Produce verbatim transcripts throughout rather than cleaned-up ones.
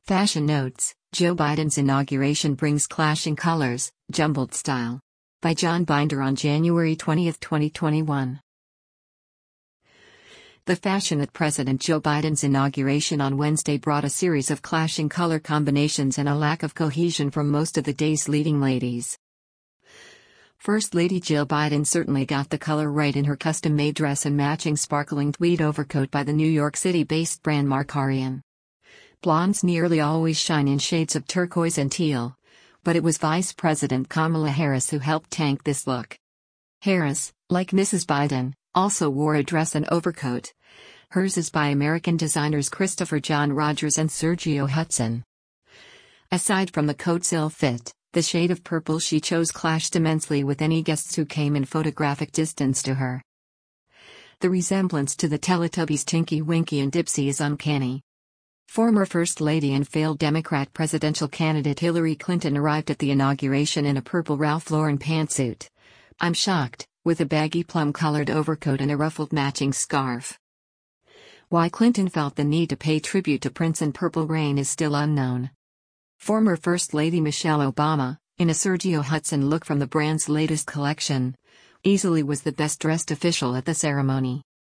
Fashion notes: Joe Biden's inauguration brings clashing colors, jumbled style. By John Binder on January twentieth, twenty twenty-one. The fashion at President Joe Biden's inauguration on Wednesday brought a series of clashing color combinations and a lack of cohesion from most of the day's leading ladies. First Lady Jill Biden certainly got the color right in her custom-made dress and matching sparkling tweed overcoat by the New York City-based brand Markarian. Blondes nearly always shine in shades of turquoise and teal, but it was Vice President Kamala Harris who helped tank this look. Harris, like Missus Biden, also wore a dress and overcoat. Hers is by American designers Christopher John Rogers and Sergio Hudson. Aside from the coat's ill fit, the shade of purple she chose clashed immensely with any guests who came in photographic distance to her. The resemblance to the Teletubbies Tinky Winky and Dipsy is uncanny. Former First Lady and failed Democrat presidential candidate Hillary Clinton arrived at the inauguration in a purple Ralph Lauren pantsuit. I'm shocked, with a baggy plum-colored overcoat and a ruffled matching scarf. Why Clinton felt the need to pay tribute to Prince in Purple Rain is still unknown. Former First Lady Michelle Obama, in a Sergio Hudson look from the brand's latest collection, easily was the best-dressed official at the ceremony.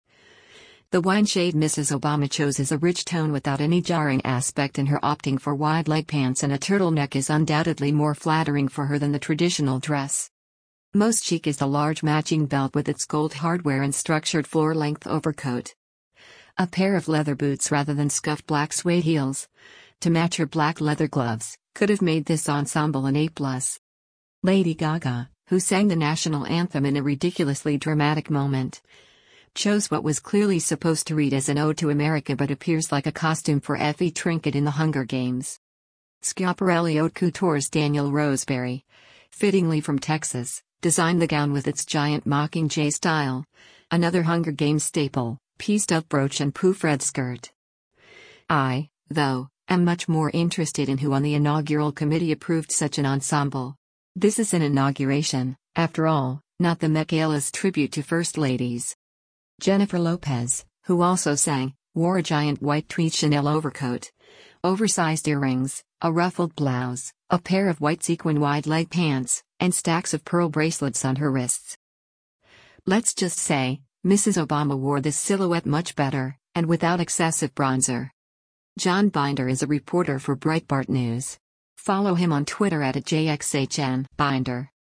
The wine shade Missus Obama chose is a rich tone without any jarring aspect, and her opting for wide leg pants and a turtleneck is undoubtedly more flattering for her than the traditional dress. Most chic is the large matching belt with its gold hardware and structured floor-length overcoat. A pair of leather boots rather than scuffed black suede heels, to match her black leather gloves, could have made this ensemble an A plus. Lady Gaga, who sang the national anthem in a ridiculously dramatic moment, chose what was clearly supposed to read as an ode to America but appears like a costume for Effie Trinket in the Hunger Games. Schiaparelli Haute Couture's Daniel Roseberry, fittingly from Texas, designed the gown with its giant Mockingjay style, another Hunger Games staple, pieced-up brooch and pouf red skirt. I, though, am much more interested in who on the inaugural committee approved such an ensemble. This is an inauguration, after all, not the Met Gala's tribute to First Ladies. Jennifer Lopez, who also sang, wore a giant white tweed Chanel overcoat, oversized earrings, a ruffled blouse, a pair of white sequin wide leg pants, and stacks of pearl bracelets on her wrists. Let's just say, Missus Obama wore this silhouette much better, and without excessive bronzer. John Binder is a reporter for Breitbart News. Follow him on Twitter at J X H N Binder.